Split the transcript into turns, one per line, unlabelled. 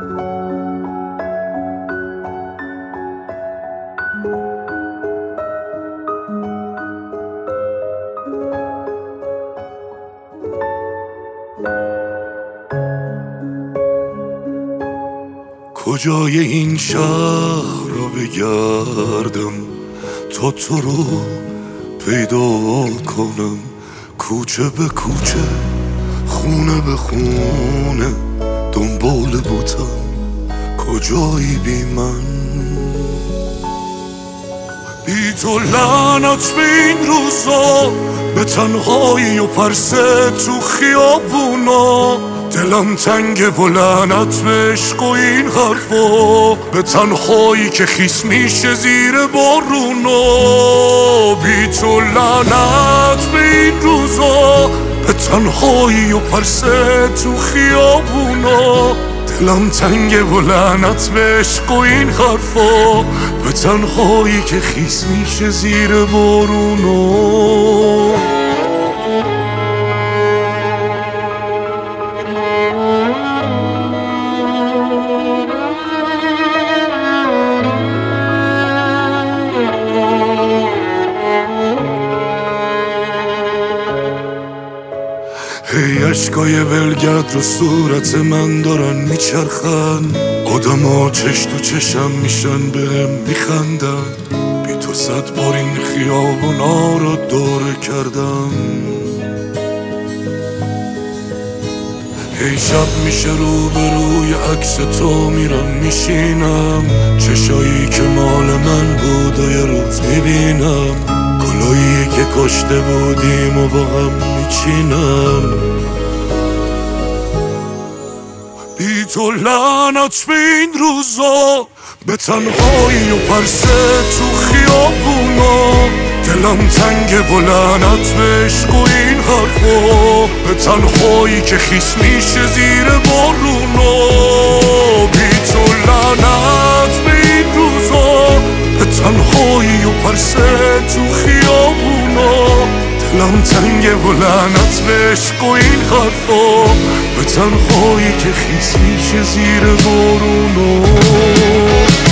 کجای این شهر رو بگردم تا تو رو پیدا کنم، کوچه به کوچه خونه به خونه دنبال بودم. کجایی بی من؟ بی تو لعنت به این روزا، به تنهایی و پرسه تو خیابونا. دلم تنگه و لعنت به عشق و این حرفا، به تنهایی که خیس میشه زیر بارونا. بی تو لعنت به این روزا، به تنهایی و پرسه تو خیابونا. دلم تنگه و لعنت به عشق و این حرفا، به تنهایی که خیس میشه زیر بارونا. هی اشکای ولگرد رو صورت من دارن میچرخن، آدما چش تو چشم میشن بهم میخندن. بی تو 100 بار این خیابونا رو دوره کردم. هی شب میشه روبروی عکس تو میرم میشینم، چشایی که مال من بود و یه روز میبینم. گلایی که کشته بودیم و با هم میچینم. بی تو لعنت به این روزا، به تنهایی و پرسه تو خیابونا. دلم تنگه و لعنت به عشق و این حرفا، به تنهایی که خیس میشه زیر بارونا. بی تو لعنت به این روزا، به تنهایی و پرسه تو خیابونا. دلم تنگه و لعنت به عشق و این حرفا، به تنهایی که خیس میشه زیر بارونا.